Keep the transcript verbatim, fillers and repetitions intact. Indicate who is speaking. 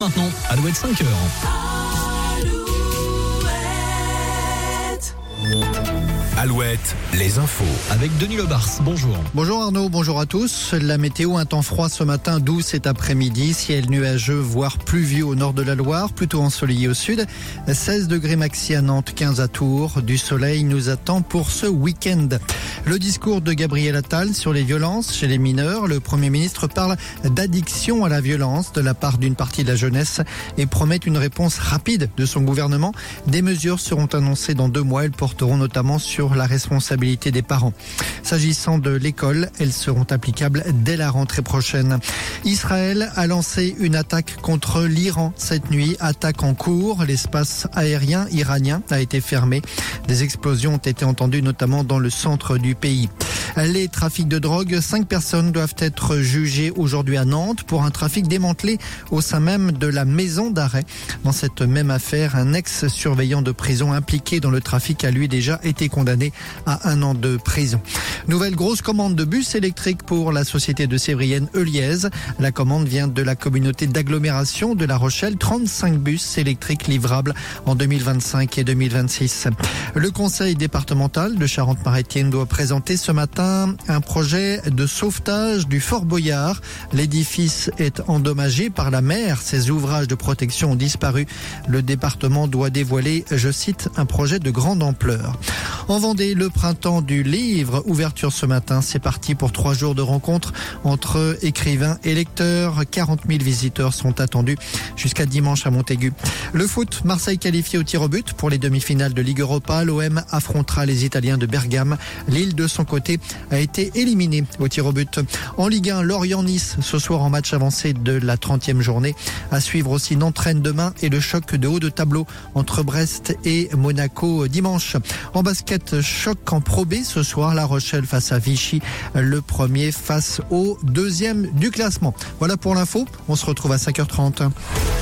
Speaker 1: Maintenant, Alouette cinq heures.
Speaker 2: Alouette, les infos.
Speaker 1: Avec Denis Lebars, bonjour.
Speaker 3: Bonjour Arnaud, bonjour à tous. La météo, un temps froid ce matin, doux cet après-midi. Ciel nuageux, voire pluvieux au nord de la Loire, plutôt ensoleillé au sud. seize degrés maxi à Nantes, quinze à Tours. Du soleil nous attend pour ce week-end. Le discours de Gabriel Attal sur les violences chez les mineurs. Le Premier ministre parle d'addiction à la violence de la part d'une partie de la jeunesse et promet une réponse rapide de son gouvernement. Des mesures seront annoncées dans deux mois. Elles porteront notamment sur la responsabilité des parents. S'agissant de l'école, elles seront applicables dès la rentrée prochaine. Israël a lancé une attaque contre l'Iran cette nuit. Attaque en cours. L'espace aérien iranien a été fermé. Des explosions ont été entendues notamment dans le centre du pays. Les trafics de drogue, cinq personnes doivent être jugées aujourd'hui à Nantes pour un trafic démantelé au sein même de la maison d'arrêt. Dans cette même affaire, un ex-surveillant de prison impliqué dans le trafic a lui déjà été condamné à un an de prison. Nouvelle grosse commande de bus électriques pour la société de Sévrienne Euliez. La commande vient de la communauté d'agglomération de La Rochelle. trente-cinq bus électriques livrables en deux mille vingt-cinq et deux mille vingt-six. Le conseil départemental de Charente-Maritime doit présenter ce matin un projet de sauvetage du Fort Boyard. L'édifice est endommagé par la mer. Ses ouvrages de protection ont disparu. Le département doit dévoiler, je cite, un projet de grande ampleur. En Vendée, le printemps du livre, ouverture ce matin. C'est parti pour trois jours de rencontres entre écrivains et lecteurs. quarante mille visiteurs sont attendus jusqu'à dimanche à Montaigu. Le foot, Marseille qualifié au tir au but pour les demi-finales de Ligue Europa. L'O M affrontera les Italiens de Bergame. Lille, de son côté, a été éliminé au tir au but. En Ligue un, Lorient-Nice ce soir en match avancé de la trentième journée. À suivre aussi Nantes-Rennes demain et le choc de haut de tableau entre Brest et Monaco dimanche. En basket, choc en Pro B ce soir, La Rochelle face à Vichy, le premier face au deuxième du classement. Voilà pour l'info, on se retrouve à cinq heures trente.